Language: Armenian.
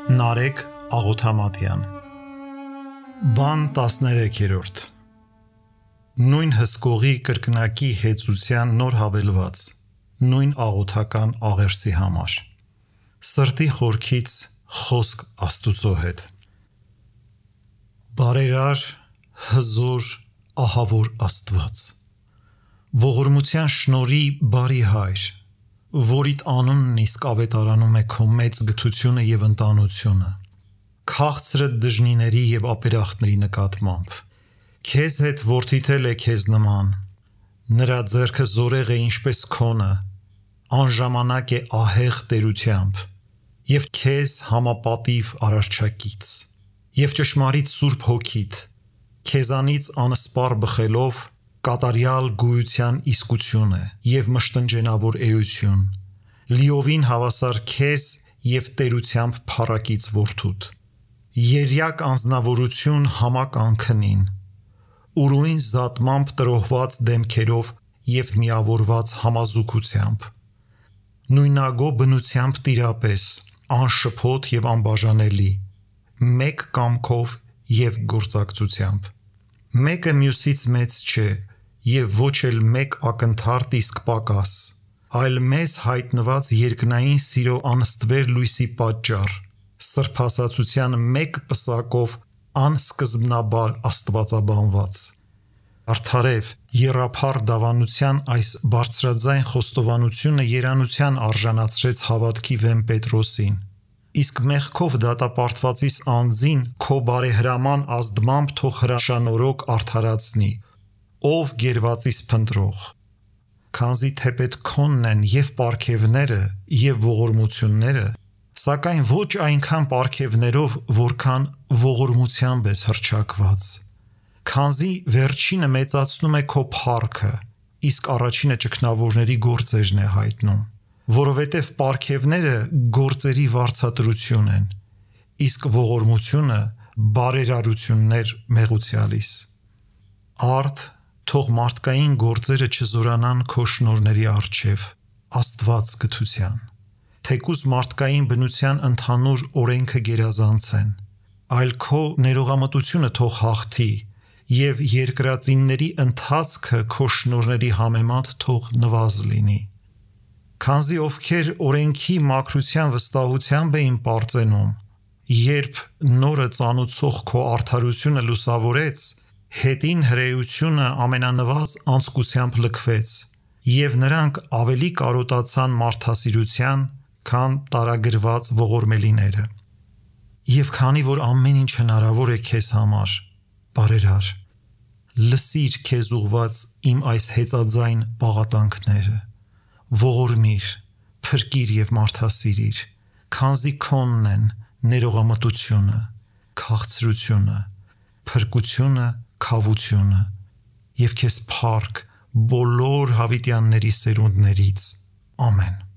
Նարեկ Աղոթամատյան Բան 13-րդ Նույն հսկողի կրկնակի հեծության նոր հավելված նույն աղոթական աղերսի համար Սրտի խորքից խոսք Աստուծո հետ Բարերար, հզոր, ահավոր Աստված Ողորմության շնորհի բարի Հայր որիդ անունն իսկ ավետարանում է քո մեծ գթությունը և ընտանությունը, քաղցրը դժնիների և ապերախտների նկատմամբ, քեզ հետ որդիդ էլ է քեզ նման, նրա ձեռքը զորեղ է ինչպես քոնը, անժամանակ է ահեղ տերությամբ, և քեզ համապատիվ արարչակից, և ճշմարիտ Սուրբ Հոգիդ, քեզանից անսպառ բխելով, կատարյալ գոյության իսկություն է և մշտնջենավոր էություն, լիովին հավասար քեզ և տերությամբ փառակից որդուդ, երյակ անձնավորություն համակ անքնին, ուրույն զատմամբ տրոհված դեմքերով և միավորված համազուգությամբ, նույնագո բնությամբ տիրապես, անշփոթ և անբաժանելի, մեկ կամքով և գործակցությամբ, մեկը մյուսից մեծ չէ և ոչ էլ մեկ ակնթարթ իսկ պակաս, այլ մեզ հայտնված երկնային սիրո անստվեր լույսի պատճառ, սրբասացության մեկ պսակով անսկզբնաբար աստվածաբանված, արդարև եռափառ դավանության այս բարձրաձայն խոստովանությունը երանության արժանացրեց հավատքի վեմ Պետրոսին, իսկ մեղքով դատապարտվածիս անձին քո բարեհրաման ազդմամբ թող հրաշանորոգ արդարացնի, ով գերվածիս փնտրող, քանզի թեպետ քոնն են և պարգևները և ողորմությունները, սակայն ոչ այնքան պարգևներով, որքան ողորմությամբ ես հռչակված, քանզի վերջինը մեծացնում է քո փառքը, իսկ առաջինը ճգնավորների գործերն է հայտնում, որովհետև պարգևները գործերի վարձատրություն են, իսկ ողորմությունը բարերարություններ մեղուցյալիս, արդ թող մարդկային գործերը չզորանան քո շնորհների առջև, Աստված գթության, թեկուզ մարդկային բնության ընդհանուր օրենքը գերազանցեն, այլ քո ներողամտությունը թող հաղթի և երկրածինների ընթացքը քո շնորհների համեմատ թող նվազ լինի, քանզի ովքեր օրենքի մաքրության վստահությամբ էին պարծենում, երբ նորը ծանուցող քո արդարությունը լուսավորեց, հետին հրեությունը ամենանվազ անձկությամբ լքվեց, և նրանք ավելի կարոտացան մարդասիրության, քան տարագրված ողորմելիները, և քանի որ ամեն ինչ հնարավոր է քեզ համար, բարերար, լսիր քեզ ուղված իմ այս հեծաձայն պաղատանքները, ողորմիր, փրկիր և մարդասիրիր, քանզի քոնն են ներողամտությունը, քաղցրությունը, փրկությունը, քավությունը և քեզ փառք բոլոր հավիտյանների սերունդներից, ամեն